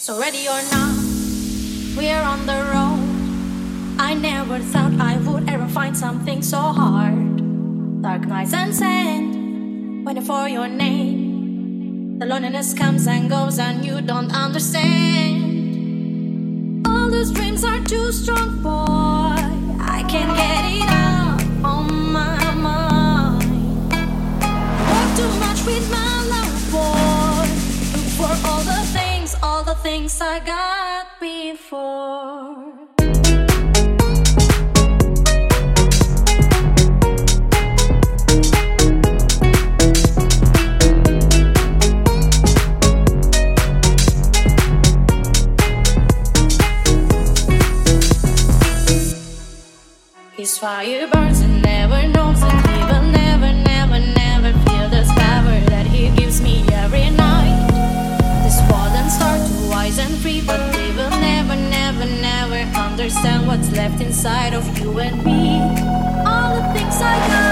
So ready or not, we're on the road. I never thought I would ever find something so hard. Dark nights and sand, waiting for your name. The loneliness comes and goes and you don't understand. All those dreams are too strong, boy. I can't get it out on my mind. Work too much with my love, boy. Look for all the things I got before. His fire burns and never knows, and he will never, never, never feel the power that he gives me every night. This fallen star too wise and free, but they will never, never, never understand what's left inside of you and me. All the things I got.